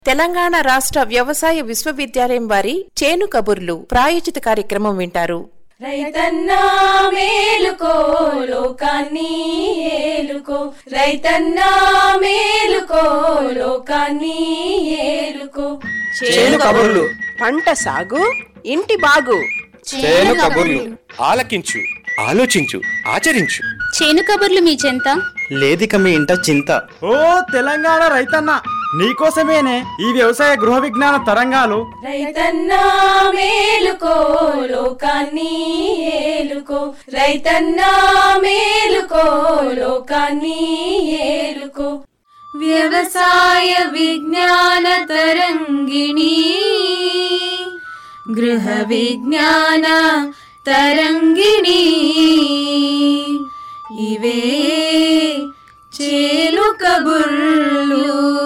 తెలంగాణ రాష్ట్ర వ్యవసాయ విశ్వవిద్యాలయం వారి చేను కబుర్లు ప్రాయోజిత కార్యక్రమం వింటారు. రైతన్నా మేలుకో లోకాన్ని ఏలుకో, రైతన్నా మేలుకో లోకాన్ని ఏలుకో. చేను కబుర్లు, పంట సాగు ఇంటి బాగు. చేను కబుర్లు ఆలకించు, ఆలోచించు, ఆచరించు. చేను కబుర్లు మీ చెంత లేదిక మీ ఇంట చింత. ఓ తెలంగాణ రైతన్న, నీకోసమేనే ఈ వ్యవసాయ గృహ విజ్ఞాన తరంగాలు. రైతన్నా మేలుకో లోకాన్ని ఏలుకో, రైతన్నా మేలుకో లోకాన్ని ఏలుకో. వ్యవసాయ విజ్ఞాన తరంగిణి, గృహ విజ్ఞాన తరంగిణి, ఇవే చేను కబుర్లు.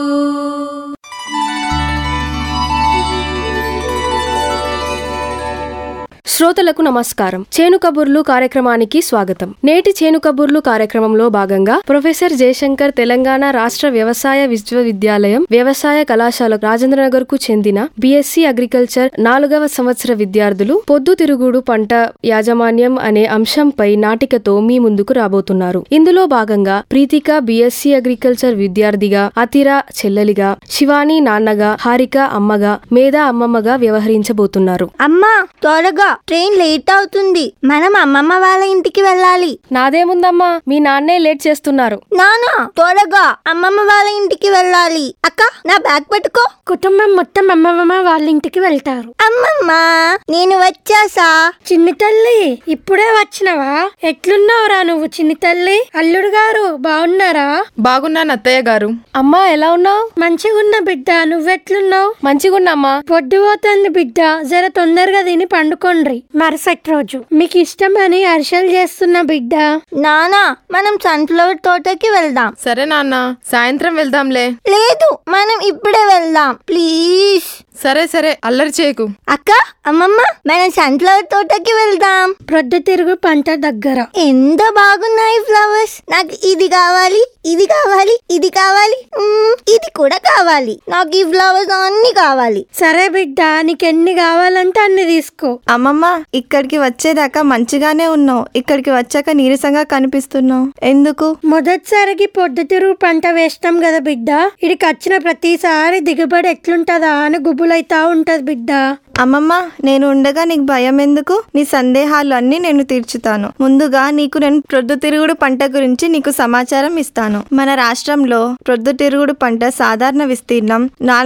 శ్రోతలకు నమస్కారం. చేను కబుర్లు కార్యక్రమానికి స్వాగతం. నేటి చేను కబుర్లు కార్యక్రమంలో భాగంగా ప్రొఫెసర్ జయశంకర్ తెలంగాణ రాష్ట్ర వ్యవసాయ విశ్వవిద్యాలయం వ్యవసాయ కళాశాల రాజేంద్రనగర్ కు చెందిన బిఎస్సి అగ్రికల్చర్ 4వ సంవత్సర విద్యార్థులు పొద్దుతిరుగుడు పంట యాజమాన్యం అనే అంశంపై నాటికతో మీ ముందుకు రాబోతున్నారు. ఇందులో భాగంగా ప్రీతిక బిఎస్సి అగ్రికల్చర్ విద్యార్థిగా, అతిరా చెల్లెలిగా, శివాని నాన్నగా, హారిక అమ్మగా, మేధా అమ్మమ్మగా వ్యవహరించబోతున్నారు. అమ్మా, త్వరగా ట్రైన్ లేట్ అవుతుంది, మనం అమ్మమ్మ వాళ్ళ ఇంటికి వెళ్ళాలి. నాదేముందమ్మా, మీ నాన్నే లేట్ చేస్తున్నారు. నానా, త్వరగా అమ్మమ్మ వాళ్ళ ఇంటికి వెళ్ళాలి. అక్క, నా బ్యాగ్ పట్టుకో. కుటుంబం మొత్తం అమ్మమ్మ వాళ్ళ ఇంటికి వెళ్తారు. అమ్మమ్మ, నేను వచ్చాసా. చిన్ని తల్లి, ఇప్పుడే వచ్చినవా? ఎట్లున్నావురా నువ్వు చిన్ని తల్లి? అల్లుడు గారు బాగున్నారా? బాగున్నాను అత్తయ్య గారు. అమ్మా, ఎలా ఉన్నావు? మంచిగున్న బిడ్డ, నువ్వెట్లున్నావు? మంచిగున్నామ్మా. పొద్దుపోతుంది బిడ్డ, జర తొందరగా తిని పండుకోండ్రి. మరుసటి రోజు మీకు ఇష్టమని అరిసెలు చేస్తున్న బిడ్డ. నానా, మనం సన్ఫ్లవర్ తోటకి వెళ్దాం. సరే నాన్న, సాయంత్రం వెళ్దాంలే. లేదు, మనం ఇప్పుడే వెళ్దాం ప్లీజ్. సరే సరే, అల్లరి చేయకు. అక్క, అమ్మమ్మ, మనం సన్ఫ్లవర్ తోటకి వెళ్దాం. ప్రొద్దుతిరుగు పంట దగ్గర. ఎంత బాగున్నాయి ఫ్లవర్స్. నాకు ఇది కావాలి, ఇది కావాలి, ఇది కావాలి, ఇది కూడా కావాలి. నాకు ఈ ఫ్లవర్స్ అన్ని కావాలి. సరే బిడ్డ, నీకెన్ని కావాలంటే అన్ని తీసుకో. అమ్మమ్మ, ఇక్కడికి వచ్చేదాకా మంచిగానే ఉన్నావు, ఇక్కడికి వచ్చాక నీరసంగా కనిపిస్తున్నావు, ఎందుకు? మొదటిసారికి పొద్దుతిరుగు పంట వేస్తాం కదా బిడ్డ, ఇడికి వచ్చిన ప్రతిసారి దిగుబడి ఎట్లుంటదా అని గుబులైతా ఉంటది బిడ్డ. అమ్మమ్మ, నేను ఉండగా నీకు భయం ఎందుకు? నీ సందేహాలు అన్ని నేను తీర్చుతాను. ముందుగా నీకు నేను ప్రొద్దుతిరుగుడు పంట గురించి నీకు సమాచారం ఇస్తాను. మన రాష్ట్రంలో ప్రొద్దుతిరుగుడు పంట సాధారణ విస్తీర్ణం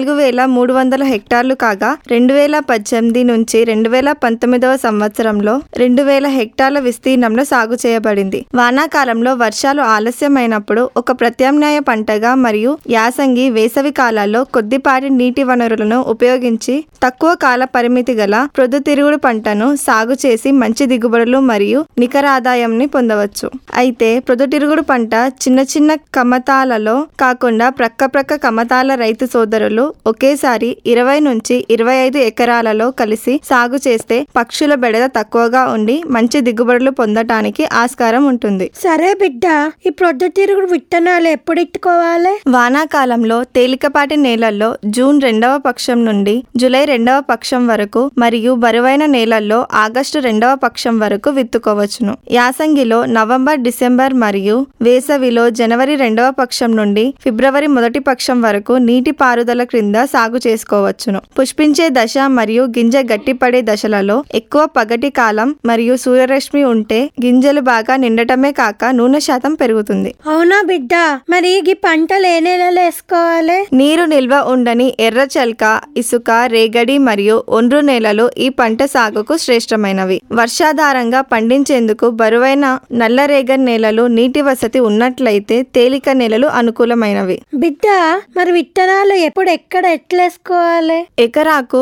4300 హెక్టార్లు కాగా 2018 నుంచి 2019 సంవత్సరంలో 2000 హెక్టార్ల విస్తీర్ణంలో సాగు చేయబడింది. వానాకాలంలో వర్షాలు ఆలస్యమైనప్పుడు ఒక ప్రత్యామ్నాయ పంటగా మరియు యాసంగి, వేసవి కాలాల్లో కొద్దిపాటి నీటి వనరులను ఉపయోగించి తక్కువ కాల పరిమితి గల ప్రొద్దుతిరుగుడు పంటను సాగు చేసి మంచి దిగుబడులు మరియు నికర ఆదాయంని పొందవచ్చు. అయితే ప్రొద్దుతిరుగుడు పంట చిన్న చిన్న కమతాలలో కాకుండా ప్రక్క కమతాల రైతు సోదరులు ఒకేసారి 20 నుంచి 25 ఎకరాలలో కలిసి సాగు చేస్తే పక్షుల బెడద తక్కువగా ఉండి మంచి దిగుబడులు పొందటానికి ఆస్కారం ఉంటుంది. సరే బిడ్డ, ఈ ప్రొద్దుతిరుగుడు విత్తనాలు ఎప్పుడు ఇట్టుకోవాలి? వానాకాలంలో తేలికపాటి నేలల్లో జూన్ 2వ పక్షం నుండి జూలై 2వ పక్షం వరకు మరియు బరువైన నేలల్లో ఆగస్టు 2వ పక్షం వరకు విత్తుకోవచ్చును. యాసంగిలో నవంబర్, డిసెంబర్ మరియు వేసవిలో జనవరి 2వ పక్షం నుండి ఫిబ్రవరి 1వ పక్షం వరకు నీటి పారుదల క్రింద సాగు చేసుకోవచ్చును. పుష్పించే దశ మరియు గింజ గట్టిపడే దశలలో ఎక్కువ పగటి కాలం మరియు సూర్యరశ్మి ఉంటే గింజలు బాగా నిండటమే కాక నూనె శాతం పెరుగుతుంది. అవునా బిడ్డ, మరి ఈ పంటలు ఏ నెలలో వేసుకోవాలి? నీరు నిల్వ ఉండని ఎర్ర చల్క, ఇసుక, రేగడి మరియు ఒండ్రు నేలలు ఈ పంట సాగుకు శ్రేష్టమైనవి. వర్షాధారంగా పండించేందుకు బరువైన నల్లరేగడి నేలలు, నీటి వసతి ఉన్నట్లయితే తేలిక నేలలు అనుకూలమైనవి. బిడ్డ, మరి విత్తనాలు ఎప్పుడు ఎక్కడ ఎట్లేసుకోవాలి? ఎకరాకు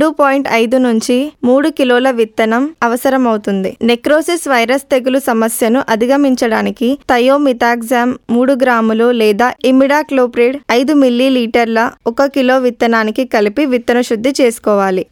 2.5 నుంచి 3 కిలోల విత్తనం అవసరమవుతుంది. నెక్రోసిస్ వైరస్ తెగులు సమస్యను అధిగమించడానికి థయోమిథాక్సామ్ 3 గ్రాములు లేదా ఇమిడాక్లోప్రిడ్ 5 మిల్లీలీటర్ల 1 కిలో విత్తనానికి కలిపి విత్తన శుద్ధి చేసుకోవాలి.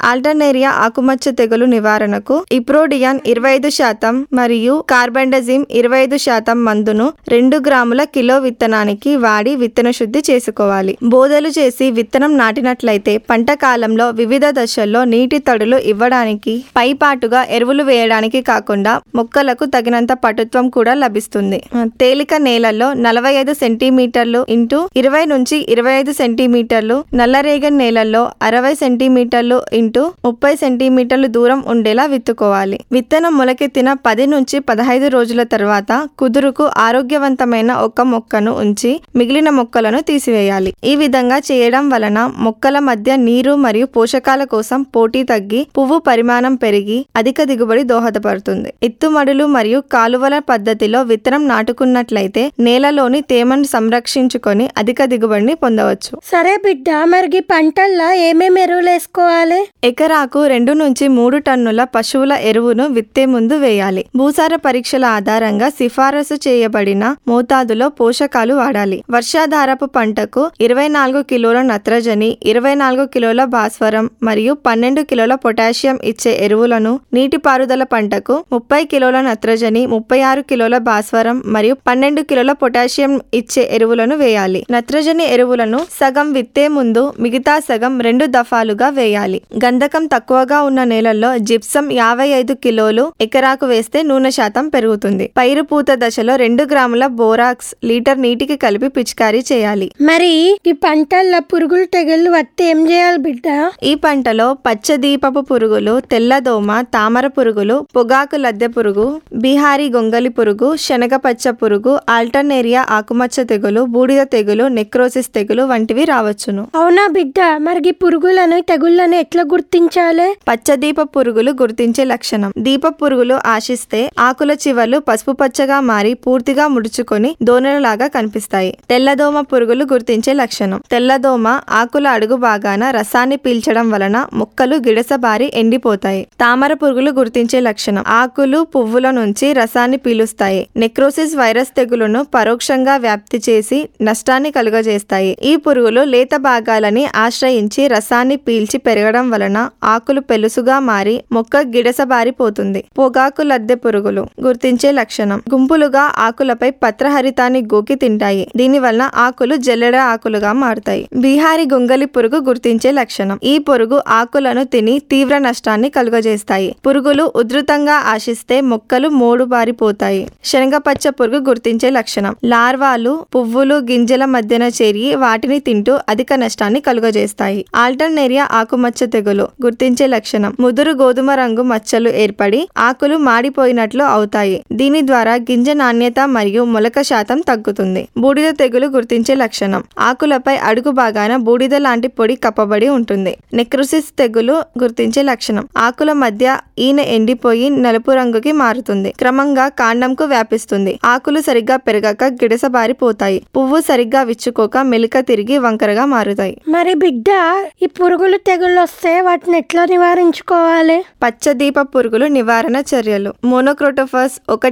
ఆల్టర్నేరియా ఆకుమచ్చ తెగులు నివారణకు ఇప్రోడియాన్ 25% మరియు కార్బెండజిమ్ 25% మందును 2 గ్రాముల కిలో విత్తనానికి వాడి విత్తన శుద్ధి చేసుకోవాలి. బోదెలు చేసి విత్తనం నాటినట్లయితే పంట కాలంలో వివిధ దశల్లో నీటి తడులు ఇవ్వడానికి పైపాటుగా ఎరువులు వేయడానికి కాకుండా మొక్కలకు తగినంత పటుత్వం కూడా లభిస్తుంది. తేలిక నేలల్లో 45 సెంటీమీటర్లు ఇంటూ 20 నుంచి 25 సెంటీమీటర్లు, నల్లరేగడి నేలల్లో 60 సెంటీమీటర్లు ఇంటూ 30 సెంటీమీటర్లు దూరం ఉండేలా విత్తుకోవాలి. విత్తనం మొలకెత్తిన 10 నుంచి 15 రోజుల తర్వాత కుదురుకు ఆరోగ్యవంతమైన ఒక మొక్కను ఉంచి మిగిలిన మొక్కలను తీసివేయాలి. ఈ విధంగా చేయడం వలన మొక్కల మధ్య నీరు మరియు పోషకాల కోసం పోటీ తగ్గి పువ్వు పరిమాణం పెరిగి అధిక దిగుబడి దోహదపడుతుంది. ఎత్తుమడులు మరియు కాలువల పద్ధతిలో విత్తనం నాటుకున్నట్లయితే నేలలోని తేమను సంరక్షించుకొని అధిక దిగుబడిని పొందవచ్చు. సరే బిడ్డ, మరి పంటల్లో ఏమేమి ఎరువులు వేసుకోవాలి? ఎకరాకు 2 నుంచి 3 టన్నుల పశువుల ఎరువును విత్తే ముందు వేయాలి. భూసార పరీక్షల ఆధారంగా సిఫారసు చేయబడిన మోతాదులో పోషకాలు వాడాలి. వర్షాధారపు పంటకు 24 కిలోల నత్రజని, 24 కిలోల భాస్వరం మరియు 12 కిలోల పొటాషియం ఇచ్చే ఎరువులను, నీటిపారుదల పంటకు 30 కిలోల నత్రజని, 36 కిలోల భాస్వరం మరియు 12 కిలోల పొటాషియం ఇచ్చే ఎరువులను వేయాలి. నత్రజని ఎరువులను సగం విత్తే ముందు మిగతా సగం 2 దఫాలుగా వేయాలి. గంధకం తక్కువగా ఉన్న నేలల్లో జిప్సం 55 కిలోలు ఎకరాకు వేస్తే నూనె శాతం పెరుగుతుంది. పైరు పూత దశలో 2 గ్రాముల బోరాక్స్ లీటర్ నీటికి కలిపి పిచికారీ చేయాలి. మరి ఈ పంటల్లో పురుగులు తెగుళ్ళు వస్తే ఏం చేయాలి బిడ్డ? ఈ పంటలో పచ్చ దీపపు పురుగులు, తెల్లదోమ, తామర పురుగులు, పొగాకు లద్దె పురుగు, బీహారీ గొంగలి పురుగు, శనగ పచ్చ పురుగు, ఆల్టర్నేరియా ఆకుమచ్చ తెగులు, బూడిద తెగులు, నెక్రోసిస్ తెగులు వంటివి రావచ్చును. అవునా బిడ్డ, మరి పురుగులను తెగుళ్లను ఎట్లా గుర్తించాలి? పచ్చ దీప పురుగులు గుర్తించే లక్షణం: దీప పురుగులు ఆశిస్తే ఆకుల చివర్లు పసుపు పచ్చగా మారి పూర్తిగా ముడుచుకొని దోనెలలాగా కనిపిస్తాయి. తెల్లదోమ పురుగులు గుర్తించే లక్షణం: తెల్లదోమ ఆకుల అడుగు భాగాన రసాన్ని పీల్చడం వలన మొక్కలు గిడసబారి ఎండిపోతాయి. తామర పురుగులు గుర్తించే లక్షణం: ఆకులు పువ్వుల నుంచి రసాన్ని పీలుస్తాయి. నెక్రోసిస్ వైరస్ తెగులును పరోక్షంగా వ్యాప్తి చేసి నష్టాన్ని కలుగజేస్తాయి. ఈ పురుగులు లేత భాగాలని ఆశ్రయించి రసాన్ని పీల్చి పెరగడం వలన ఆకులు పెలుసుగా మారి మొక్క గిడసబారిపోతుంది. పొగాకు లద్దె పురుగులు గుర్తించే లక్షణం: గుంపులుగా ఆకులపై పత్రహరితాన్ని గోకి తింటాయి. దీని వలన ఆకులు జల్లెడ ఆకులుగా మారుతాయి. బీహారీ గొంగలి పురుగు గుర్తించే లక్షణం: ఈ పురుగు ఆకులను తిని తీవ్ర నష్టాన్ని కలుగజేస్తాయి. పురుగులు ఉధృతంగా ఆశిస్తే మొక్కలు మోడుబారిపోతాయి. శనగపచ్చ పురుగు గుర్తించే లక్షణం: లార్వాలు పువ్వులు గింజల మధ్యన చేరి వాటిని తింటూ అధిక నష్టాన్ని కలుగజేస్తాయి. ఆల్టర్నేరియా ఆకుమచ్చ తెగులు గుర్తించే లక్షణం: ముదురు గోధుమ రంగు మచ్చలు ఏర్పడి ఆకులు మాడిపోయినట్లు అవుతాయి. దీని ద్వారా గింజ నాణ్యత మరియు మొలక శాతం తగ్గుతుంది. బూడిద తెగులు గుర్తించే లక్షణం: ఆకులపై అడుగు భాగాన బూడిద లాంటి పొడి కప్పబడి ఉంటుంది. నెక్రోసిస్ తెగులు గుర్తించే లక్షణం: ఆకుల మధ్య ఈనె ఎండిపోయి నలుపు రంగుకి మారుతుంది. క్రమంగా కాండంకు వ్యాపిస్తుంది. ఆకులు సరిగ్గా పెరగక గిడసబారిపోతాయి. పువ్వు సరిగ్గా విచ్చుకోక మెలిక తిరిగి వంకరగా మారుతాయి. మరి బిడ్డ, ఈ పురుగులు తెగుళ్ళు వస్తే వాటిని ఎట్లా నివారించుకోవాలి? పచ్చ దీప పురుగులు నివారణ చర్యలు: మోనోక్రోటోఫాస్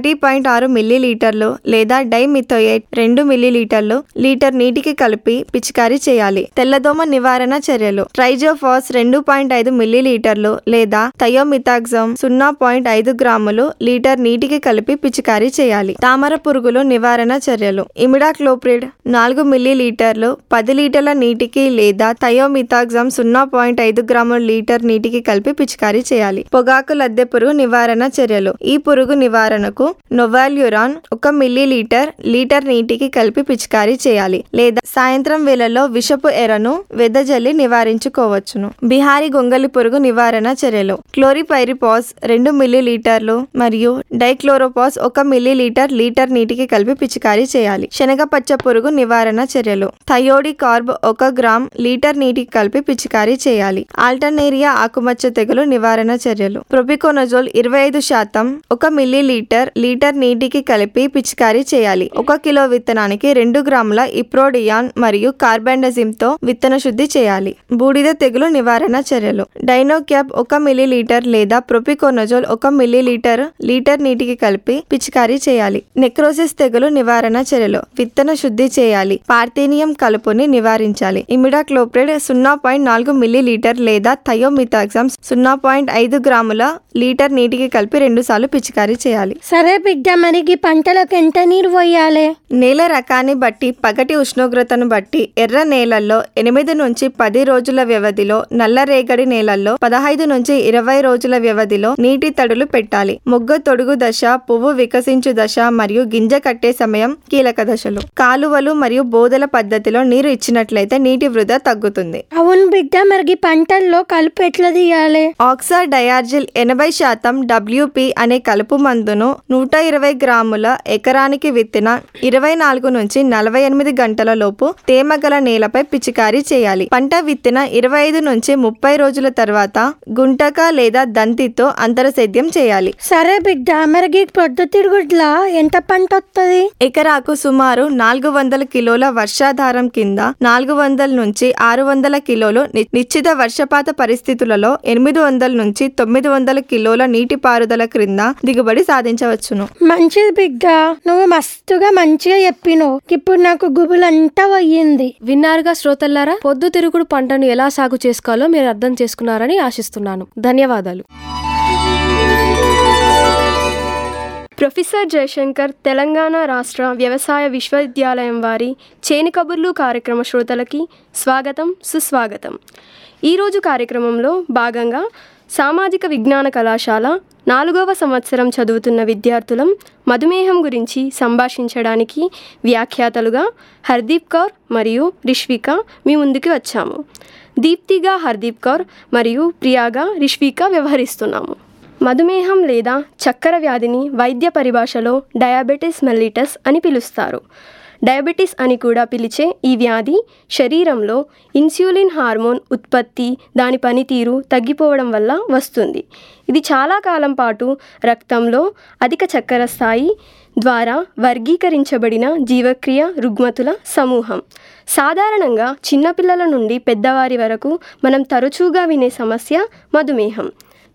1.6 మిల్లీలీటర్లు లేదా డైమిథోయేట్ 2 మిల్లీలీటర్లు లీటర్ నీటికి కలిపి పిచికారీ చేయాలి. తెల్లదోమ నివారణ చర్యలు: ట్రైజోఫాస్ 2.5 మిల్లీలీటర్లు లేదా థయోమిథాక్సమ్ 0.5 గ్రాములు లీటర్ నీటికి కలిపి పిచికారీ చేయాలి. తామర పురుగులు నివారణ చర్యలు: ఇమిడాక్లోప్రిడ్ 4 మిల్లీలీటర్లు 10 లీటర్ల నీటికి లేదా థయోమిథాక్సమ్ 0.5 గ్రాముల లీటర్ నీటికి కలిపి పిచికారీ చేయాలి. పొగాకు లద్దె పురుగు నివారణ చర్యలు: ఈ పురుగు నివారణకు నొవాల్యూరాన్ 1 మిల్లీలీటర్ లీటర్ నీటికి కలిపి పిచికారీ చేయాలి లేదా సాయంత్రం వేళల్లో విషపు ఎరను వెదజల్లి నివారించుకోవచ్చును. బిహారీ గొంగలి పురుగు నివారణ చర్యలు: క్లోరిపైరిపాస్ 2 మిల్లీలీటర్లు మరియు డైక్లోరోపాస్ 1 మిల్లీలీటర్ లీటర్ నీటికి కలిపి పిచికారీ చేయాలి. శనగ పచ్చ పురుగు నివారణ చర్యలు: థయోడికార్బ్ 1 గ్రామ్ లీటర్ నీటికి కలిపి పిచికారీ చేయాలి. ఆల్టర్నేరియా ఆకుమచ్చ తెగులు నివారణ చర్యలు: ప్రొపికోనజోల్ 25% 1 మిల్లీలీటర్ లీటర్ నీటికి కలిపి పిచికారీ చేయాలి. 1 కిలో విత్తనానికి 2 గ్రాముల ఇప్రోడియాన్ మరియు కార్బెండజిమ్ తో విత్తన శుద్ధి చేయాలి. బూడిద తెగులు నివారణ చర్యలు: డైనోక్యాప్ 1 మిల్లీలీటర్ లేదా ప్రొపికోనజోల్ 1 మిల్లీలీటర్ లీటర్ నీటికి కలిపి పిచికారీ చేయాలి. నెక్రోసిస్ తెగులు నివారణ చర్యలు: విత్తన శుద్ధి చేయాలి. పార్థేనియం కలుపుని నివారించాలి. ఇమిడాక్లోప్రిడ్ 0.4 మిల్లీలీటర్ లేదా థయోమిథాక్సామ్ 0.5 గ్రాముల లీటర్ నీటికి కలిపి 2 సార్లు పిచికారీ చేయాలి. సరే బిడ్డ, మరి ఈ పంటలకు ఎంత నీరు పోయాలి? నేల రకాన్ని బట్టి, పగటి ఉష్ణోగ్రతను బట్టి ఎర్ర నేలల్లో 8 నుంచి 10 రోజుల వ్యవధిలో, నల్లరేగడి నేలల్లో 15 నుంచి 20 రోజుల వ్యవధిలో నీటి తడులు పెట్టాలి. మొగ్గ తొడుగు దశ, పువ్వు వికసించు దశ మరియు గింజ కట్టే సమయం కీలక దశలు. కాలువలు మరియు బోదెల పద్ధతిలో నీరు ఇచ్చినట్లయితే నీటి వృధా తగ్గుతుంది. అవును బిడ్డ, మరి ఈ పంటల్లో కలుపు ఎట్లా తీయాలి? ఆక్సా డయార్జిల్ 80% WP అనే కలుపు మందును 120 గ్రాముల ఎకరానికి విత్తిన 24 నుంచి 48 గంటల లోపు తేమగల నేలపై పిచికారీ చేయాలి. పంట విత్తిన 25 నుంచి 30 రోజుల తర్వాత గుంటక లేదా దంతితో అంతర సేద్యం చేయాలి. సరే బిడ్డ, మరి ఈ పొద్దుతిరుగుడ్ల ఎంత పంట వస్తుంది? ఎకరాకు సుమారు 400 కిలోల వర్షాధారం కింద 400 నుంచి 600 కిలోలు, నిశ్చిత వర్షపాత పరిస్థితులలో 800 నుంచి 900 కిలోల నీటిపారుదల క్రింద దిగుబడి సాధించవచ్చును. మంచిది బిడ్డ, నువ్వు మస్తుగా మంచిగా చెప్పినావు. ఇప్పుడు నాకు గుబులంతా అయ్యింది. విన్నారుగా శ్రోతల్లారా, పొద్దుతిరుగుడు పంటను ఎలా సాగు చేసుకోవాలో మీరు అర్థం చేసుకున్నారని ఆశిస్తున్నాను. ధన్యవాదాలు. ప్రొఫెసర్ జయశంకర్ తెలంగాణ రాష్ట్ర వ్యవసాయ విశ్వవిద్యాలయం వారి చేను కబుర్లు కార్యక్రమ శ్రోతలకి స్వాగతం, సుస్వాగతం. ఈరోజు కార్యక్రమంలో భాగంగా సామాజిక విజ్ఞాన కళాశాల 4వ సంవత్సరం చదువుతున్న విద్యార్థులం మధుమేహం గురించి సంభాషించడానికి వ్యాఖ్యాతలుగా హర్దీప్ కౌర్ మరియు రిష్విక మీ ముందుకు వచ్చాము. దీప్తిగా హర్దీప్ కౌర్ మరియు ప్రియాగా రిష్విక వ్యవహరిస్తున్నాము. మధుమేహం లేదా చక్కెర వ్యాధిని వైద్య పరిభాషలో డయాబెటిస్ మెల్లిటస్ అని పిలుస్తారు. డయాబెటిస్ అని కూడా పిలిచే ఈ వ్యాధి శరీరంలో ఇన్సులిన్ హార్మోన్ ఉత్పత్తి, దాని పనితీరు తగ్గిపోవడం వల్ల వస్తుంది. ఇది చాలా కాలం పాటు రక్తంలో అధిక చక్కెర స్థాయి ద్వారా వర్గీకరించబడిన జీవక్రియ రుగ్మతుల సమూహం. సాధారణంగా చిన్నపిల్లల నుండి పెద్దవారి వరకు మనం తరచుగా వినే సమస్య మధుమేహం.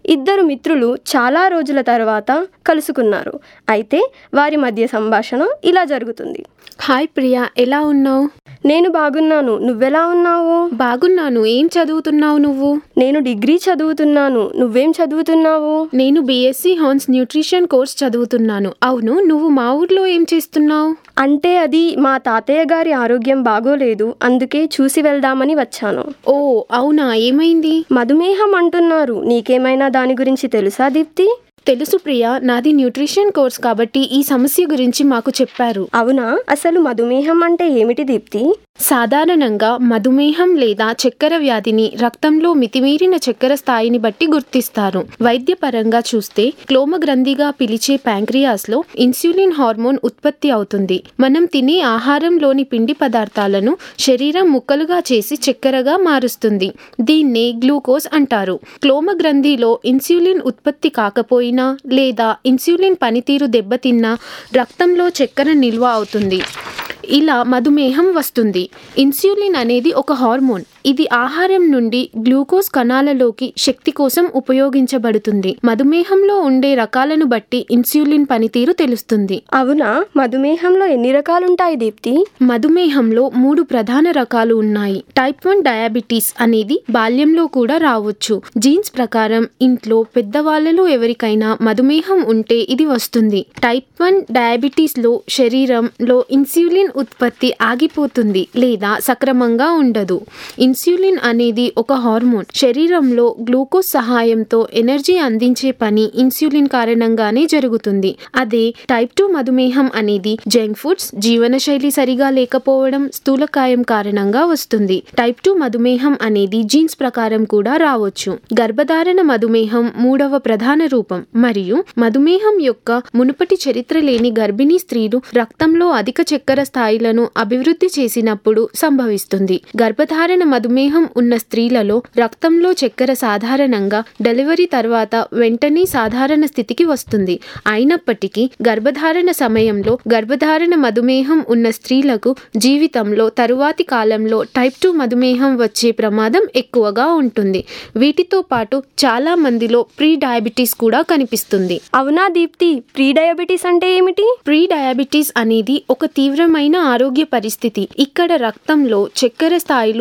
2 మిత్రులు చాలా రోజుల తర్వాత కలుసుకున్నారు. అయితే వారి మధ్య సంభాషణ ఇలా జరుగుతుంది. హాయ్ ప్రియా, ఎలా ఉన్నావు? నేను బాగున్నాను, నువ్వెలా ఉన్నావు? బాగున్నాను. ఏం చదువుతున్నావు నువ్వు? నేను డిగ్రీ చదువుతున్నాను. నువ్వేం చదువుతున్నావు? నేను BSc హార్న్స్ న్యూట్రిషన్ కోర్స్ చదువుతున్నాను. అవును, నువ్వు మా ఊర్లో ఏం చేస్తున్నావు? అంటే అది మా తాతయ్య గారి ఆరోగ్యం బాగోలేదు, అందుకే చూసి వెళ్దామని వచ్చాను. ఓ అవునా, ఏమైంది? మధుమేహం అంటున్నారు. నీకేమైనా దాని గురించి తెలుసా దీప్తి? తెలుసు ప్రియా, నాది న్యూట్రిషన్ కోర్స్ కాబట్టి ఈ సమస్య గురించి మాకు చెప్పారు. అవునా, అసలు మధుమేహం అంటే ఏమిటి దీప్తి? సాధారణంగా మధుమేహం లేదా చక్కెర వ్యాధిని రక్తంలో మితిమీరిన చక్కెర స్థాయిని బట్టి గుర్తిస్తారు. వైద్యపరంగా చూస్తే క్లోమగ్రంథిగా పిలిచే ప్యాంక్రియాస్లో ఇన్సులిన్ హార్మోన్ ఉత్పత్తి అవుతుంది. మనం తినే ఆహారంలోని పిండి పదార్థాలను శరీరం ముక్కలుగా చేసి చక్కెరగా మారుస్తుంది. దీన్నే గ్లూకోజ్ అంటారు. క్లోమగ్రంథిలో ఇన్సులిన్ ఉత్పత్తి కాకపోయినా లేదా ఇన్సులిన్ పనితీరు దెబ్బతిన్నా రక్తంలో చక్కెర నిల్వ అవుతుంది. ఇలా మధుమేహం వస్తుంది. ఇన్సులిన్ అనేది ఒక హార్మోన్. ఇది ఆహారం నుండి గ్లూకోజ్ కణాలలోకి శక్తి కోసం ఉపయోగించబడుతుంది. మధుమేహంలో ఉండే రకాలను బట్టి ఇన్సులిన్ పనితీరు తెలుస్తుంది. అవునా, మధుమేహంలో ఎన్ని రకాలుంటాయి దీప్తి? మధుమేహంలో 3 ప్రధాన రకాలు ఉన్నాయి. టైప్ 1 డయాబెటీస్ అనేది బాల్యంలో కూడా రావచ్చు. జీన్స్ ప్రకారం ఇంట్లో పెద్దవాళ్లలో ఎవరికైనా మధుమేహం ఉంటే ఇది వస్తుంది. టైప్ 1 డయాబెటీస్ లో శరీరంలో ఇన్సులిన్ ఉత్పత్తి ఆగిపోతుంది లేదా సక్రమంగా ఉండదు. ఇన్సులిన్ అనేది ఒక హార్మోన్. శరీరంలో గ్లూకోజ్ సహాయంతో ఎనర్జీ అందించే పని ఇన్సులిన్ కారణంగానే జరుగుతుంది. అదే టైప్ 2 మధుమేహం అనేది జంక్ ఫుడ్స్, జీవనశైలి సరిగా లేకపోవడం, స్థూలకాయం కారణంగా వస్తుంది. టైప్ 2 మధుమేహం అనేది జీన్స్ ప్రకారం కూడా రావచ్చు. గర్భధారణ మధుమేహం 3వ ప్రధాన రూపం మరియు మధుమేహం యొక్క మునుపటి చరిత్ర లేని గర్భిణీ స్త్రీలు రక్తంలో అధిక చక్కెర స్థాయిలను అభివృద్ధి చేసినప్పుడు సంభవిస్తుంది. గర్భధారణ మధుమేహం ఉన్న స్త్రీలలో రక్తంలో చక్కెర సాధారణంగా డెలివరీ తర్వాత వెంటనే సాధారణ స్థితికి వస్తుంది. అయినప్పటికీ గర్భధారణ సమయంలో గర్భధారణ మధుమేహం ఉన్న స్త్రీలకు జీవితంలో తరువాతి కాలంలో టైప్ 2 మధుమేహం వచ్చే ప్రమాదం ఎక్కువగా ఉంటుంది. వీటితో పాటు చాలా మందిలో ప్రీ డయాబెటీస్ కూడా కనిపిస్తుంది. అవునా దీప్తి, ప్రీ డయాబెటీస్ అంటే ఏమిటి? ప్రీ డయాబెటీస్ అనేది ఒక తీవ్రమైన ఆరోగ్య పరిస్థితి. ఇక్కడ రక్తంలో చక్కెర స్థాయిలు సాధారణ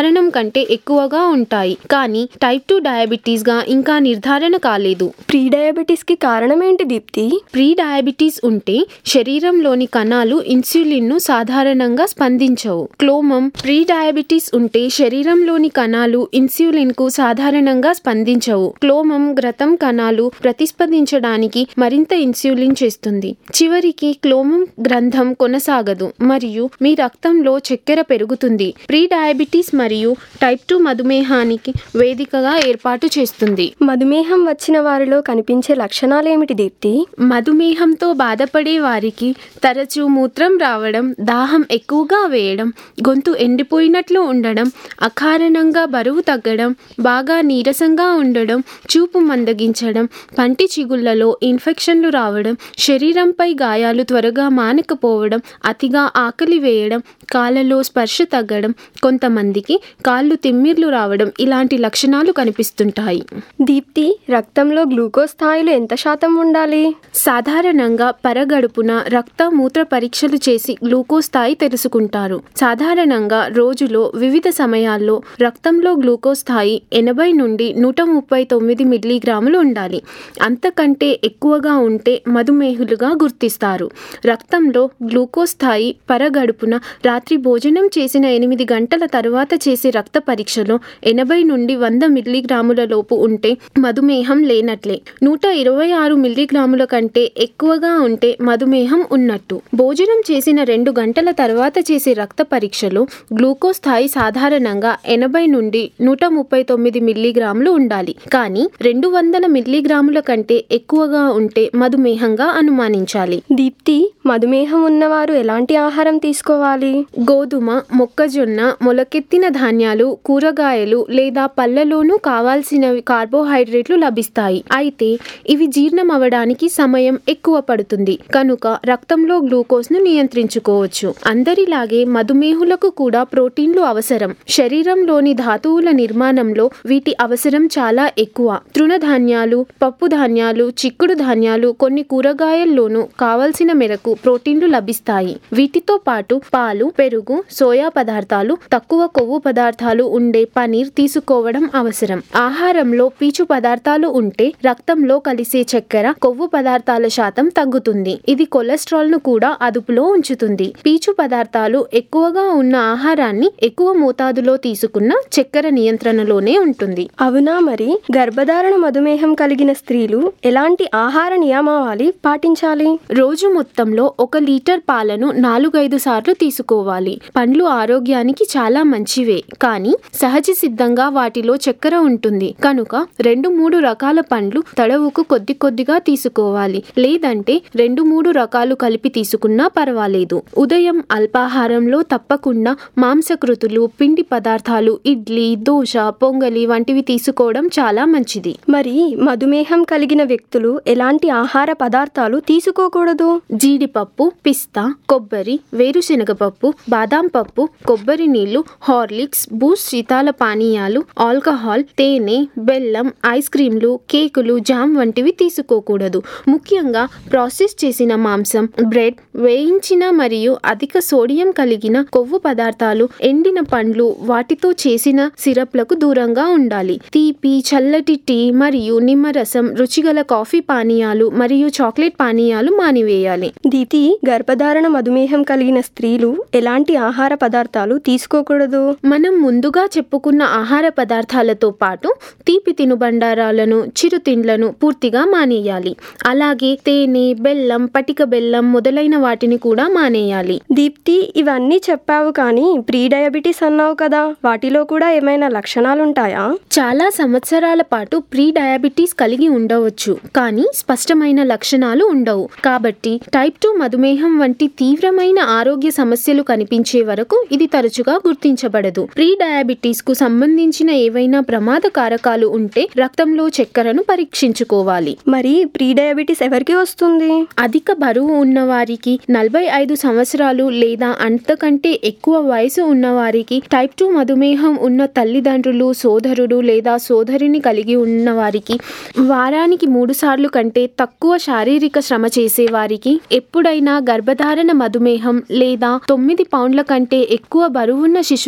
సాధారణం కంటే ఎక్కువగా ఉంటాయి, కానీ టైప్ 2 డయాబెటీస్ గా ఇంకా నిర్ధారణ కాలేదు. ప్రీ డయాబెటీస్ కి కారణం ఏంటి దీప్తి? ప్రీ డయాబెటీస్ ఉంటే శరీరంలోని కణాలు ఇన్సులిన్ ను సాధారణంగా స్పందించవు. క్లోమం ప్రీ డయాబెటీస్ ఉంటే శరీరంలోని కణాలు ఇన్సులిన్ కు సాధారణంగా స్పందించవు. క్లోమం గ్రతం కణాలు ప్రతిస్పందించడానికి మరింత ఇన్సులిన్ చేస్తుంది. చివరికి క్లోమం గ్రంథం కొనసాగదు మరియు మీ రక్తంలో చక్కెర పెరుగుతుంది. ప్రీ డయాబెటీస్ మరియు టైప్ 2 మధుమేహానికి వేదికగా ఏర్పాటు చేస్తుంది. మధుమేహం వచ్చిన వారిలో కనిపించే లక్షణాలు ఏమిటి దీప్తి? మధుమేహంతో బాధపడే వారికి తరచూ మూత్రం రావడం, దాహం ఎక్కువగా వేయడం, గొంతు ఎండిపోయినట్లు ఉండడం, అకారణంగా బరువు తగ్గడం, బాగా నీరసంగా ఉండడం, చూపు మందగించడం, పంటి చిగుళ్లలో ఇన్ఫెక్షన్లు రావడం, శరీరంపై గాయాలు త్వరగా మానకపోవడం, అతిగా ఆకలి వేయడం, కాళ్ళలో స్పర్శ తగ్గడం, కొంతమందికి కాళ్ళు తిమ్మిర్లు రావడం ఇలాంటి లక్షణాలు కనిపిస్తుంటాయి. దీప్తి, రక్తంలో గ్లూకోజ్ స్థాయిలు ఎంత శాతం ఉండాలి? సాధారణంగా పరగడుపున రక్త మూత్ర పరీక్షలు చేసి గ్లూకోజ్ స్థాయి తెలుసుకుంటారు. సాధారణంగా రోజులో వివిధ సమయాల్లో రక్తంలో గ్లూకోజ్ స్థాయి 80 నుండి 139 మిల్లీగ్రాములు ఉండాలి. అంతకంటే ఎక్కువగా ఉంటే మధుమేహులుగా గుర్తిస్తారు. రక్తంలో గ్లూకోజ్ స్థాయి పరగడుపున రాత్రి భోజనం చేసిన 8 గంటల తర్వాత చేసే రక్త పరీక్షలో 80 నుండి 100 మిల్లీగ్రాముల లోపు ఉంటే మధుమేహం లేనట్లే. 126 మిల్లీగ్రాముల కంటే ఎక్కువగా ఉంటే మధుమేహం ఉన్నట్టు. భోజనం చేసిన 2 గంటల తర్వాత చేసే రక్త పరీక్షలో గ్లూకోజ్ స్థాయి సాధారణంగా 80 నుండి 139 మిల్లీగ్రాములు ఉండాలి. కానీ 200 మిల్లీగ్రాముల కంటే ఎక్కువగా ఉంటే మధుమేహంగా అనుమానించాలి. దీప్తి, మధుమేహం ఉన్నవారు ఎలాంటి ఆహారం తీసుకోవాలి? గోధుమ, మొక్కజొన్న, మొలకెత్తిన ధాన్యాలు, కూరగాయలు లేదా పళ్ళలోనూ కావాల్సినవి కార్బోహైడ్రేట్లు లభిస్తాయి. అయితే ఇవి జీర్ణం అవ్వడానికి సమయం ఎక్కువ పడుతుంది కనుక రక్తంలో గ్లూకోజ్ ను నియంత్రించుకోవచ్చు. అందరిలాగే మధుమేహులకు కూడా ప్రోటీన్లు అవసరం. శరీరంలోని ధాతువుల నిర్మాణంలో వీటి అవసరం చాలా ఎక్కువ. తృణధాన్యాలు, పప్పు ధాన్యాలు, చిక్కుడు ధాన్యాలు, కొన్ని కూరగాయల్లోనూ కావలసిన మేరకు ప్రోటీన్లు లభిస్తాయి. వీటితో పాటు పాలు, పెరుగు, సోయా పదార్థాలు, తక్కువ కొవ్వు పదార్థాలు ఉండే పనీర్ తీసుకోవడం అవసరం. ఆహారంలో పీచు పదార్థాలు ఉంటే రక్తంలో కలిసే చక్కెర, కొవ్వు పదార్థాల శాతం తగ్గుతుంది. ఇది కొలెస్ట్రాల్ ను కూడా అదుపులో ఉంచుతుంది. పీచు పదార్థాలు ఎక్కువగా ఉన్న ఆహారాన్ని ఎక్కువ మోతాదులో తీసుకున్న చక్కెర నియంత్రణలోనే ఉంటుంది. అవునా? మరి గర్భధారణ మధుమేహం కలిగిన స్త్రీలు ఎలాంటి ఆహార నియమావళి పాటించాలి? రోజు మొత్తంలో 1 లీటర్ పాలను 4-5 సార్లు తీసుకోవాలి. పండ్లు ఆరోగ్యానికి చాలా మంచివే, కానీ సహజ సిద్ధంగా వాటిలో చక్కెర ఉంటుంది కనుక 2-3 రకాల పండ్లు తడవుకు కొద్దిగా తీసుకోవాలి. లేదంటే 2-3 రకాలు కలిపి తీసుకున్నా పర్వాలేదు. ఉదయం అల్పాహారంలో తప్పకుండా మాంసకృతులు, పిండి పదార్థాలు, ఇడ్లీ, దోశ, పొంగలి వంటివి తీసుకోవడం చాలా మంచిది. మరి మధుమేహం కలిగిన వ్యక్తులు ఎలాంటి ఆహార పదార్థాలు తీసుకోకూడదు? జీడిపప్పు, పిస్తా, కొబ్బరి, వేరుశెనగ పప్పు, బాదాం పప్పు, కొబ్బరి నీళ్లు, హార్లిక్స్, బూస్ట్ శీతల పానీయాలు, ఆల్కహాల్, తేనె, బెల్లం, ఐస్ క్రీంలు, కేకులు, జామ్ వంటివి తీసుకోకూడదు. ముఖ్యంగా ప్రాసెస్ చేసిన మాంసం, బ్రెడ్, వేయించిన మరియు అధిక సోడియం కలిగిన కొవ్వు పదార్థాలు, ఎండిన పండ్లు, వాటితో చేసిన సిరప్లకు దూరంగా ఉండాలి. తీపి, చల్లటి టీ మరియు నిమ్మరసం, రుచిగల కాఫీ పానీయాలు మరియు చాక్లెట్ పానీయాలు మానివేయాలి. దీతి, గర్భధారణ మధుమేహం కలిగిన స్త్రీలు ఎలాంటి ఆహార పదార్థాలు తీసుకోకూడదు? మనం ముందుగా చెప్పుకున్న ఆహార పదార్థాలతో పాటు తీపి తినుబండారాలను, చిరుతిండ్లను పూర్తిగా మానేయాలి. అలాగే తేనె, బెల్లం, పటిక బెల్లం మొదలైన వాటిని కూడా మానేయాలి. దీప్తి, ఇవన్నీ చెప్పావు కానీ ప్రీ డయాబెటీస్ అన్నావు కదా, వాటిలో కూడా ఏమైనా లక్షణాలుంటాయా? చాలా సంవత్సరాల పాటు ప్రీ డయాబెటీస్ కలిగి ఉండవచ్చు, కానీ స్పష్టమైన లక్షణాలు ఉండవు. కాబట్టి టైప్ 2 మధుమేహం వంటి తీవ్రమైన ఆరోగ్య సమస్యలు కనిపించే వరకు ఇది తరచుగా గుర్తించబడదు. ప్రీ డయాబెటీస్ కు సంబంధించిన ఏవైనా ప్రమాద కారకాలు ఉంటే రక్తంలో చక్కెరను పరీక్షించుకోవాలి. మరి ప్రీ డయాబెటీస్ ఎవరికి వస్తుంది? అధిక బరువు ఉన్న వారికి, 45 సంవత్సరాలు లేదా అంతకంటే ఎక్కువ వయసు ఉన్న వారికి, టైప్ 2 మధుమేహం ఉన్న తల్లిదండ్రులు, సోదరుడు లేదా సోదరిని కలిగి ఉన్న వారికి, వారానికి 3 సార్లు కంటే తక్కువ శారీరక శ్రమ చేసే వారికి, ఎప్పుడైనా గర్భధారణ మధుమేహం లేదా 9 పౌండ్ల కంటే ఎక్కువ బరువున్న శిశువుకు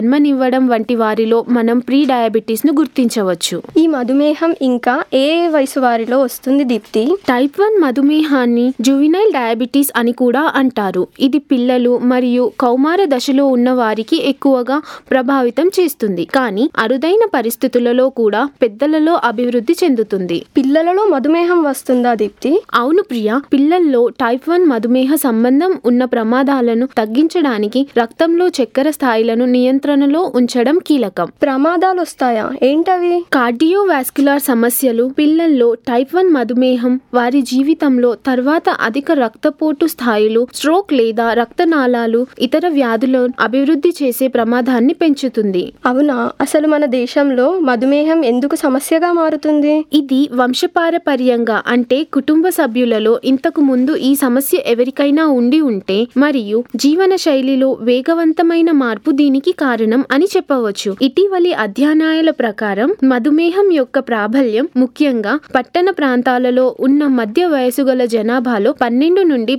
జన్మనివ్వడం వంటి వారిలో మనం ప్రీ డయాబెటీస్ ను గుర్తించవచ్చు. ఈ మధుమేహం ఇంకా ఏ వయసు వారిలో వస్తుంది దీప్తి? టైప్ 1 మధుమేహాన్ని జువినైల్ డయాబెటీస్ అని కూడా అంటారు. ఇది పిల్లలు మరియు కౌమార దశలో ఉన్న వారికి ఎక్కువగా ప్రభావితం చేస్తుంది, కానీ అరుదైన పరిస్థితులలో కూడా పెద్దలలో అభివృద్ధి చెందుతుంది. పిల్లలలో మధుమేహం వస్తుందా దీప్తి? అవును ప్రియా, పిల్లల్లో టైప్ 1 మధుమేహ సంబంధం ఉన్న ప్రమాదాలను తగ్గించడానికి రక్తంలో చక్కెర స్థాయిలను నియంత్రణలో ఉంచడం కీలకం. ప్రమాదాలు వస్తాయా? ఏంటవి? కార్డియోవాస్క్యులర్ సమస్యలు పిల్లల్లో టైప్ 1 మధుమేహం వారి జీవితంలో తర్వాత అధిక రక్తపోటు స్థాయిలు, స్ట్రోక్ లేదా రక్తనాళాలు ఇతర వ్యాధులను అభివృద్ధి చేసే ప్రమాదాన్ని పెంచుతుంది. అవునా? అసలు మన దేశంలో మధుమేహం ఎందుకు సమస్యగా మారుతుంది? ఇది వంశపారపర్యంగా, అంటే కుటుంబ సభ్యులలో ఇంతకు ముందు ఈ సమస్య ఎవరికైనా ఉండి ఉంటే మరియు జీవన శైలిలో వేగవంతమైన మార్పు దీనికి కారణం అని చెప్పవచ్చు. ఇటీవలి అధ్యయనాల ప్రకారం మధుమేహం యొక్క ప్రాబల్యం ముఖ్యంగా పట్టణ ప్రాంతాలలో ఉన్న మధ్య వయసు గల జనాభాలో 12 నుండి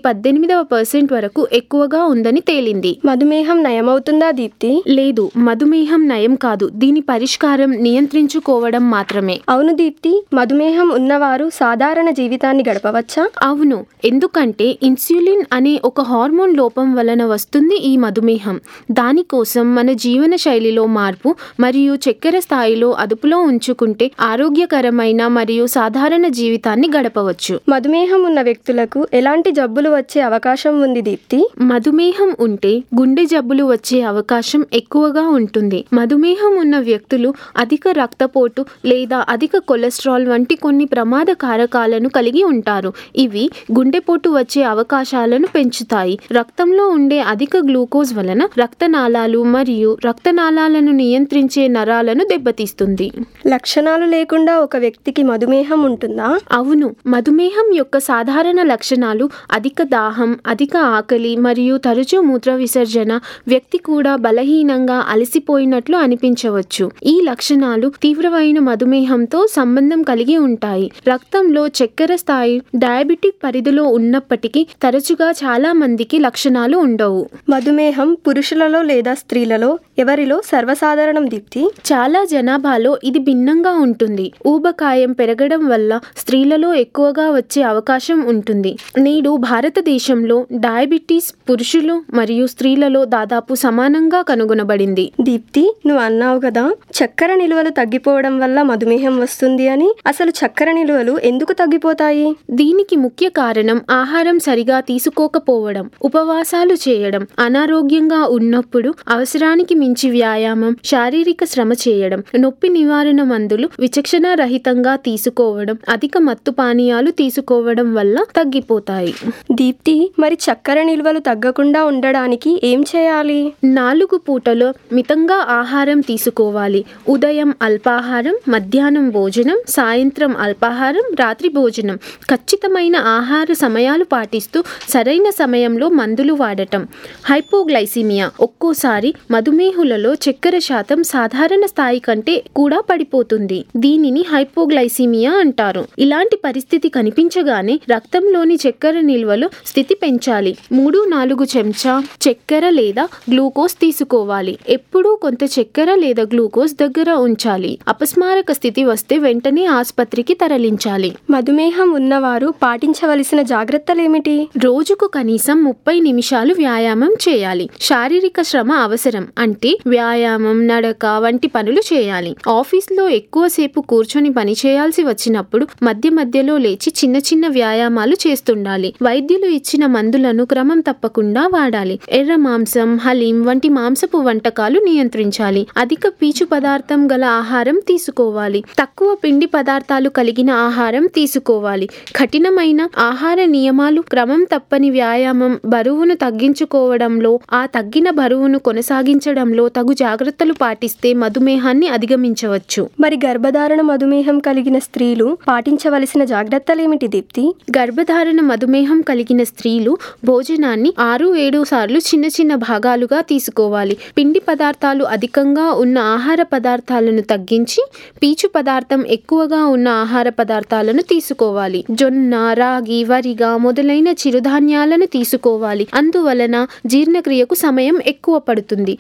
18% వరకు ఎక్కువగా ఉందని తేలింది. మధుమేహం నయమవుతుందా దీప్తి? లేదు, మధుమేహం నయం కాదు, దీని పరిష్కారం నియంత్రించుకోవడం మాత్రమే. అవును దీప్తి, మధుమేహం ఉన్నవారు సాధారణ జీవితాన్ని గడపవచ్చా? అవును, ఎందుకంటే ఇన్సులిన్ అనే ఒక హార్మోన్ లోపం వలన వస్తుంది ఈ మధుమేహం. దానికోసం మన జీవన శైలిలో మార్పు మరియు చక్కెర స్థాయిలో అదుపులో ఉంచుకుంటే ఆరోగ్యకరమైన మరియు సాధారణ జీవితాన్ని గడపవచ్చు. మధుమేహం ఉన్న వ్యక్తులకు ఎలాంటి జబ్బులు వచ్చే అవకాశం ఉంది దీప్తి? మధుమేహం ఉంటే గుండె జబ్బులు వచ్చే అవకాశం ఎక్కువగా ఉంటుంది. మధుమేహం ఉన్న వ్యక్తులు అధిక రక్తపోటు లేదా అధిక కొలెస్ట్రాల్ వంటి కొన్ని ప్రమాద కారకాలను కలిగి ఉంటారు. ఇవి గుండెపోటు వచ్చే అవకాశాలను పెంచుతాయి. రక్తంలో ఉండే అధిక గ్లూకోజ్ వలన రక్తనాళాలు మరియు రక్తనాళాలను నియంత్రించే నరాలను దెబ్బతీస్తుంది. లక్షణాలు లేకుండా ఒక వ్యక్తికి మధుమేహం ఉంటుందా? అవును, మధుమేహం యొక్క సాధారణ లక్షణాలు అధిక దాహం, అధిక ఆకలి మరియు తరచూ మూత్ర విసర్జన. వ్యక్తి కూడా బలహీనంగా అలసిపోయినట్లు అనిపించవచ్చు. ఈ లక్షణాలు తీవ్రమైన మధుమేహంతో సంబంధం కలిగి ఉంటాయి. రక్తంలో చక్కెర స్థాయి డయాబెటిక్ పరిధిలో ఉన్నప్పటికీ తరచుగా చాలా మందికి లక్షణాలు ఉండవు. మధుమేహం పురుషులలో లేదా స్త్రీలలో ఎవరిలో సర్వసాధారణం దీప్తి? చాలా జనాభాలో ఇది భిన్నంగా ఉంటుంది. ఊబకాయం పెరగడం వల్ల స్త్రీలలో ఎక్కువగా వచ్చే అవకాశం ఉంటుంది. నేడు భారతదేశంలో డయాబెటీస్ పురుషులు మరియు స్త్రీలలో దాదాపు సమానంగా కనుగొనబడింది. దీప్తి, నువ్వు అన్నావు కదా చక్కెర నిల్వలు తగ్గిపోవడం వల్ల మధుమేహం వస్తుంది అని. అసలు చక్కెర నిల్వలు ఎందుకు తగ్గిపోతాయి? దీనికి ముఖ్య కారణం ఆహారం సరిగా తీసుకోకపోవడం, ఉపవాసాలు చేయడం, అనారోగ్యంగా ఉన్నప్పుడు అవసరానికి మించి వ్యాయామం, శారీరక శ్రమ చేయడం, నొప్పి నివారణ మందులు విచక్షణ రహితంగా తీసుకోవడం, అధిక మత్తు పానీయాలు తీసుకోవడం వల్ల తగ్గిపోతాయి. దీప్తి, మరి చక్కెర నిల్వలు తగ్గకుండా ఉండడానికి ఏం చేయాలి? 4 పూటలో మితంగా ఆహారం తీసుకోవాలి. ఉదయం అల్పాహారం, మధ్యాహ్నం భోజనం, సాయంత్రం అల్పాహారం, రాత్రి భోజనం. ఖచ్చితమైన ఆహార సమయాలు పాటిస్తూ సరైన సమయంలో మందులు వాడటం. హైపోగ్లైసిమియా, ఒక్కోసారి మధుమేహులలో చక్కెర శాతం సాధారణ స్థాయి కంటే కూడా పడిపోతుంది. దీనిని హైపోగ్లైసిమియా అంటారు. ఇలాంటి పరిస్థితి కనిపించగానే రక్తంలోని చక్కెర నిల్వలు స్థితి పెంచాలి. 3-4 చెంచా చక్కెర లేదా గ్లూకోజ్ తీసుకోవాలి. ఎప్పుడూ కొంత చక్కెర లేదా గ్లూకోజ్ దగ్గర ఉంచాలి. అపస్మారక స్థితి వస్తే వెంటనే ఆసుపత్రికి తరలించాలి. మధుమేహం ఉన్నవారు పాటించవలసిన జాగ్రత్తలేమిటి? రోజుకు కనీసం 30 నిమిషాలు వ్యాయామం చేయాలి. శారీరక శ్రమ అవసరం, అంటే వ్యాయామం, నడక వంటి పనులు చేయాలి. ఆఫీస్లో ఎక్కువసేపు కూర్చొని పని చేయాల్సి వచ్చినప్పుడు మధ్య మధ్యలో లేచి చిన్న చిన్న వ్యాయామాలు చేస్తుండాలి. వైద్యులు ఇచ్చిన మందులను క్రమం తప్పకుండా వాడాలి. ఎర్ర మాంసం, హలీం వంటి మాంసపు వంటకాలు నియంత్రించాలి. అధిక పీచు పదార్థం గల ఆహారం తీసుకోవాలి. తక్కువ పిండి పదార్థాలు కలిగిన ఆహారం తీసుకోవాలి. కఠినమైన ఆహార నియమాలు, క్రమం తప్పని వ్యాయామం బరువును తగ్గించుకోవడంలో, ఆ తగ్గిన బరువును కొనసాగించడంలో తగు జాగ్రత్తలు పాటిస్తే మధుమేహాన్ని అధిగమించవచ్చు. మరి గర్భధారణ మధుమేహం కలిగిన స్త్రీలు పాటించవలసిన జాగ్రత్తలేమిటి దీప్తి? గర్భధారణ మధుమేహం కలిగిన స్త్రీలు భోజనాన్ని 6-7 సార్లు చిన్న చిన్న భాగాలుగా తీసుకోవాలి. పిండి పదార్థాలు అధికంగా ఉన్న ఆహార పదార్థాలను తగ్గించి పీచు పదార్థం ఎక్కువగా ఉన్న ఆహార పదార్థాలను తీసుకోవాలి. జొన్న, రాగి, వరిగా మొదలైన చిరుధాన్యాలను తీసుకోవాలి. అందువలన జీర్ణక్రియకు సమయం ఎక్కువ పడుతుంది. త్వరగా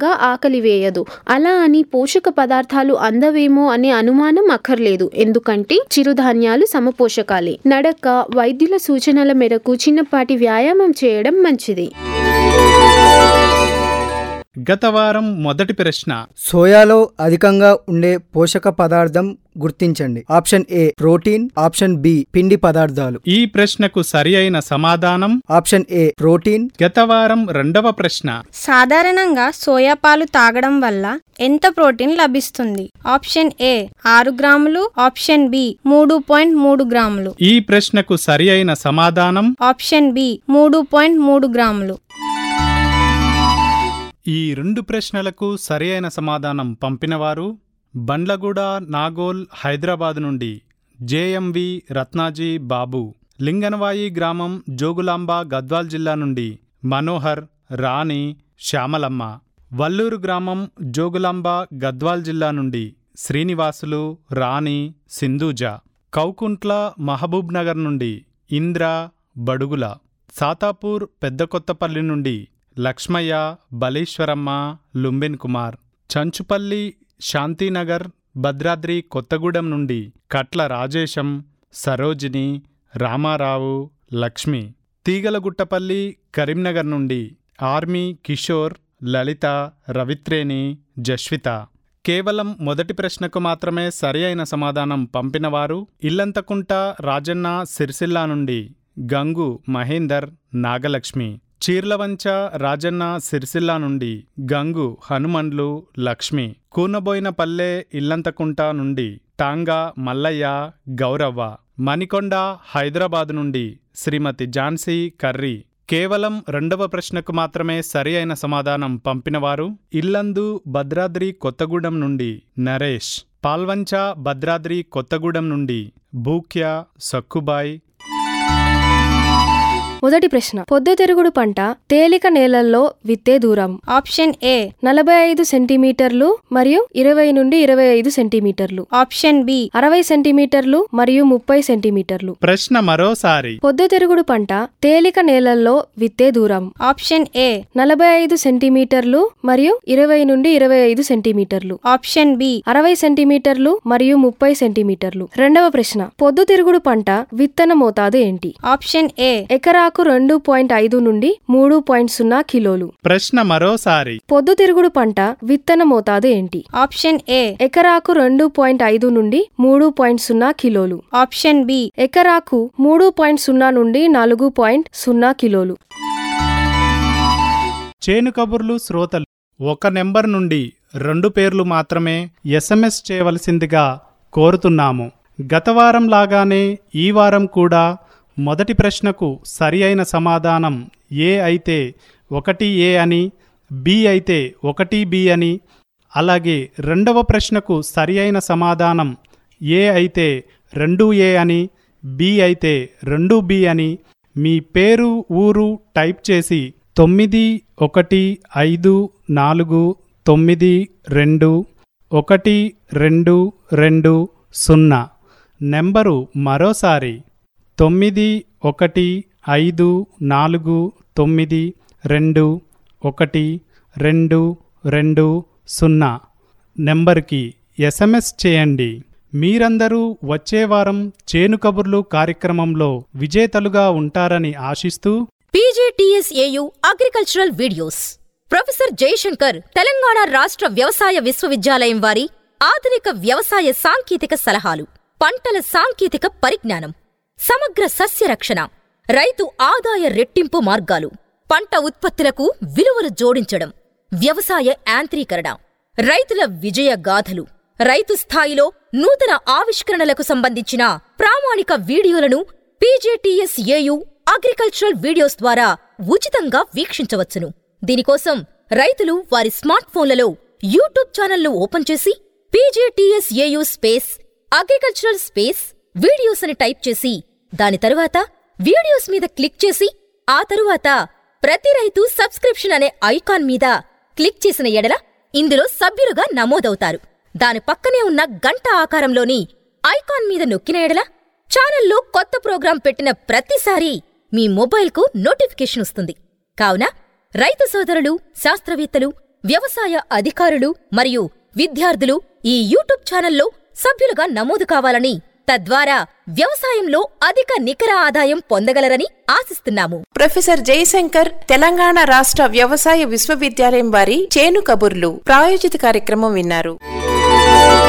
అంతగా ఆకలి వేయదు. అలా అని పోషక పదార్థాలు అందవేమో అనే అనుమానం అక్కర్లేదు. ఎందుకంటే చిరుధాన్యాలు సమపోషకాలే. నడక, వైద్యుల సూచనల మేరకు చిన్నపాటి వ్యాయామం చేయడం మంచిది. గత వారం మొదటి ప్రశ్న. సోయాలో అధికంగా ఉండే పోషక పదార్థం గుర్తించండి. Option A protein, option B పిండి పదార్థాలు. ఈ ప్రశ్నకు సరి అయిన సమాధానం ఆప్షన్ ఏ ప్రోటీన్. గత వారం రెండవ ప్రశ్న. సాధారణంగా సోయా పాలు తాగడం వల్ల ఎంత ప్రోటీన్ లభిస్తుంది? ఆప్షన్ ఏ 6 గ్రాములు, ఆప్షన్ బి 3.3 గ్రాములు. ఈ ప్రశ్నకు సరి అయిన సమాధానం ఆప్షన్ బి 3.3 గ్రాములు. ఈ 2 ప్రశ్నలకు సరి అయిన సమాధానం పంపినవారు బండ్లగూడ, నాగోల్, హైదరాబాద్ నుండి జేఎంవి రత్నాజీ బాబు. లింగనవాయి గ్రామం, జోగులాంబ, గద్వాల్ జిల్లా నుండి మనోహర్, రాణి, శ్యామలమ్మ. వల్లూరు గ్రామం, జోగులాంబ, గద్వాల్ జిల్లా నుండి శ్రీనివాసులు, రాణి, సింధూజ. కౌకుంట్ల, మహబూబ్ నగర్ నుండి ఇంద్ర, బడుగుల. సాతాపూర్, పెద్దకొత్తపల్లి నుండి లక్ష్మయ్య, బలీశ్వరమ్మ, లుంబిన్ కుమార్. చంచుపల్లి, శాంతినగర్, భద్రాద్రి కొత్తగూడెం నుండి కట్ల రాజేశం, సరోజిని, రామారావు, లక్ష్మి. తీగలగుట్టపల్లి, కరీంనగర్ నుండి ఆర్మీ కిషోర్, లలిత, రవిత్రేణి, జస్విత. కేవలం మొదటి ప్రశ్నకు మాత్రమే సరి అయిన సమాధానం పంపినవారు ఇల్లంతకుంట, రాజన్న, సిరిసిల్ల నుండి గంగు, మహేందర్, నాగలక్ష్మి. చీర్లవంచ, రాజన్న, సిరిసిల్ల నుండి గంగు, హనుమండ్లు, లక్ష్మి. కూనబోయినపల్లె, ఇల్లంతకుంట నుండి టాంగా, మల్లయ్య, గౌరవ్వ. మణికొండ, హైదరాబాదు నుండి శ్రీమతి ఝాన్సీ, కర్రీ. కేవలం రెండవ ప్రశ్నకు మాత్రమే సరి అయిన సమాధానం పంపినవారు ఇల్లందు, భద్రాద్రి కొత్తగూడెం నుండి నరేష్. పాల్వంచ, భద్రాద్రి కొత్తగూడెం నుండి భూక్య, సక్కుబాయ్. మొదటి ప్రశ్న. పొద్దుతిరుగుడు పంట తేలిక నేలల్లో విత్తే దూరం. ఆప్షన్ ఏ 45 సెంటీమీటర్లు మరియు 20 నుండి 25 సెంటీమీటర్లు. ఆప్షన్ బి 60 సెంటీమీటర్లు మరియు 30 సెంటీమీటర్లు. ప్రశ్న మరోసారి. పొద్దుతిరుగుడు పంట తేలిక నేలల్లో విత్తే దూరం. ఆప్షన్ ఏ 45 సెంటీమీటర్లు మరియు 20 నుండి 25 సెంటీమీటర్లు. ఆప్షన్ బి 60 సెంటీమీటర్లు మరియు 30 సెంటీమీటర్లు. రెండవ ప్రశ్న. పొద్దుతిరుగుడు పంట విత్తన మోతాదు ఏంటి? ఆప్షన్ ఏ ఎకరాకు 2.5 నుండి 3.0 కిలోలు. ప్రశ్న మరోసారి. పొద్దుతిరుగుడు పంట విత్తన మోతాదు ఏంటి? ఆప్షన్ ఏ ఎకరాకు 2.5 నుండి 3.0 కిలోలు. ఆప్షన్ బి ఎకరాకు 3.0 నుండి 4.0 కిలోలు. చేను కబుర్లు శ్రోతలు 1 నెంబర్ నుండి 2 పేర్లు మాత్రమే SMS చేయవలసిందిగా కోరుతున్నాము. గత వారం లాగానే ఈ వారం కూడా మొదటి ప్రశ్నకు సరి అయిన సమాధానం ఏ అయితే 1A అని, బి అయితే 1B అని, అలాగే రెండవ ప్రశ్నకు సరి అయిన సమాధానం ఏ అయితే 2A అని, బి అయితే 2B అని మీ పేరు, ఊరు టైప్ చేసి 9154921220 నెంబరు మరోసారి 9154921220 నెంబర్కి SMS చేయండి. మీరందరూ వచ్చే వారం చేను కబుర్లు కార్యక్రమంలో విజేతలుగా ఉంటారని ఆశిస్తూ PGTSAU agricultural videos professor Jayashankar Telangana రాష్ట్ర వ్యవసాయ విశ్వవిద్యాలయం వారి ఆధునిక వ్యవసాయ సాంకేతిక సలహాలు, పంటల సాంకేతిక పరిజ్ఞానం, సమగ్ర సస్యరక్షణ, రైతు ఆదాయ రెట్టింపు మార్గాలు, పంట ఉత్పత్తులకు విలువలు జోడించడం, వ్యవసాయ యాంత్రీకరణ, రైతుల విజయ గాథలు, రైతు స్థాయిలో నూతన ఆవిష్కరణలకు సంబంధించిన ప్రామాణిక వీడియోలను PGTSAU అగ్రికల్చరల్ వీడియోస్ ద్వారా ఉచితంగా వీక్షించవచ్చును. దీనికోసం రైతులు వారి స్మార్ట్ ఫోన్లలో యూట్యూబ్ ఛానల్ను ఓపెన్ చేసి PGTSAU space agricultural space videos అని టైప్ చేసి దాని తరువాత వీడియోస్ మీద క్లిక్ చేసి ఆ తరువాత ప్రతి రైతు సబ్స్క్రిప్షన్ అనే ఐకాన్ మీద క్లిక్ చేసిన ఎడల ఇందులో సభ్యులుగా నమోదవుతారు. దాని పక్కనే ఉన్న గంట ఆకారంలోని ఐకాన్ మీద నొక్కిన ఎడల ఛానల్లో కొత్త ప్రోగ్రాం పెట్టిన ప్రతిసారి మీ మొబైల్కు నోటిఫికేషన్ వస్తుంది. కావున రైతు సోదరులు, శాస్త్రవేత్తలు, వ్యవసాయ అధికారులు మరియు విద్యార్థులు ఈ యూట్యూబ్ ఛానల్లో సభ్యులుగా నమోదు కావాలని, తద్వారా వ్యవసాయంలో అధిక నికర ఆదాయం పొందగలరని ఆశిస్తున్నాము. ప్రొఫెసర్ జయశంకర్ తెలంగాణ రాష్ట్ర వ్యవసాయ విశ్వవిద్యాలయం వారి చేను కబుర్లు ప్రాయోజిత కార్యక్రమం విన్నారు.